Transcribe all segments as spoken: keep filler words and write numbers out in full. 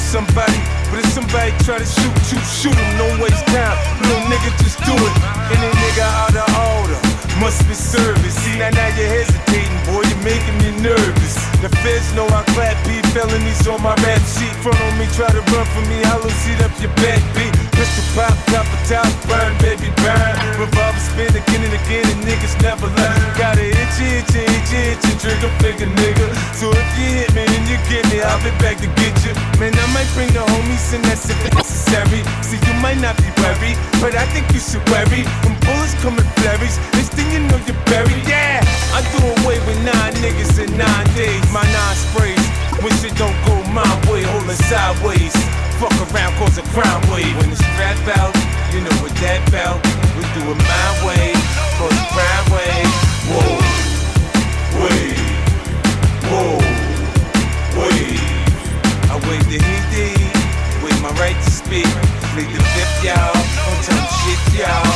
somebody, but if somebody try to shoot you, shoot him, don't waste time. Little nigga, just do it. Any nigga out of order must be service. See, now, now you're hesitating, boy, you're making me nervous. The feds know I clap B felonies on my rap sheet. Front on me, try to run from me, hollow seat up your back beat. Pistol pop, copper top, burn, baby, burn. Revolver spin again and again, and niggas never learn. Got a itchy, itchy, itchy, itchy, trigger finger, nigga. So if you hit me and you get me, I'll be back to get you. Man, I might bring the homies in, that's if necessary. See, you might not be worried, but I think you should worry. When bullets come in flurries, next thing you know you're buried. Yeah, I do away with nine niggas in nine days. My nine sprays, when shit don't go my way, hold it sideways. Fuck around, cause a crime wave. When it's rap out, you know what that bout. We do it my way, cause a crime wave. Whoa, wave, whoa, wave. I wave the heat, wave my right to speak. Plead the fifth, y'all. Don't tell me shit, y'all.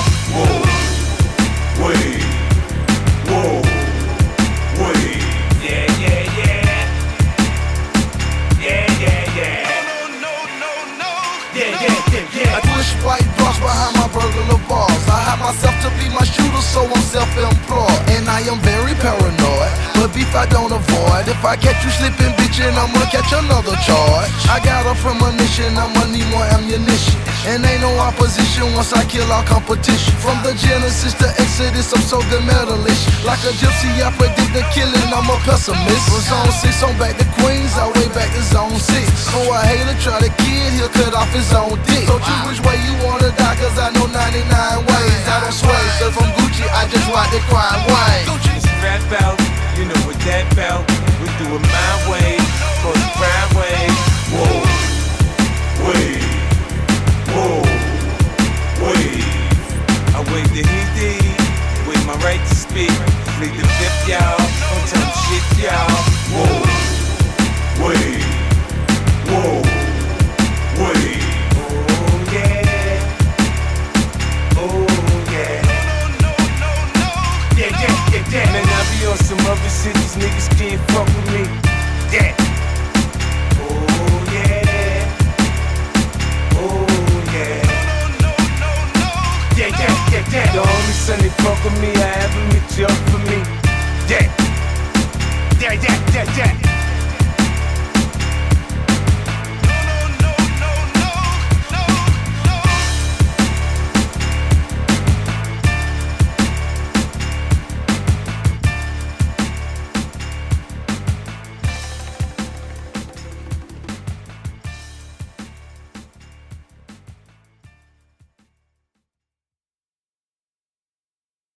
Whoa, wave, whoa, wave. Yeah, yeah, yeah. Yeah, yeah, yeah. Yeah, yeah, yeah, yeah. I push white bras behind my burglar bars. I have myself to be my shooter, so I'm self-employed. And I am very paranoid, but beef I don't avoid. If I catch you slipping, bitchin', I'ma catch another charge. I got a premonition, I'ma need more ammunition. And ain't no opposition once I kill our competition. From the Genesis to Exodus, I'm so good metalish. Like a gypsy, I predict the killing, I'm a pessimist. From zone six on back to Queens, I way back to zone six. So a hater try to kid, he'll cut off his own dick. So choose which way you wanna die, cause I know ninety-nine ways. I don't sway, so from Gucci, I just ride the crime way. It's rap out, you know what that bout. We do it my way, cause the crime way. Whoa, wave, whoa, wave. I wave the heat, wave my right to speak. Plead the fifth, y'all. Don't tell me shit, y'all. Whoa, wave, whoa, wave. Oh yeah, oh yeah. Yeah, yeah, yeah, yeah. Man, I be on some other shit, these niggas can't fuck with me. Yeah. Oh yeah. Oh yeah. Yeah, yeah, yeah, yeah. The only son they fuck with me, I have them hit you up for me. Yeah. Yeah, yeah, yeah, yeah.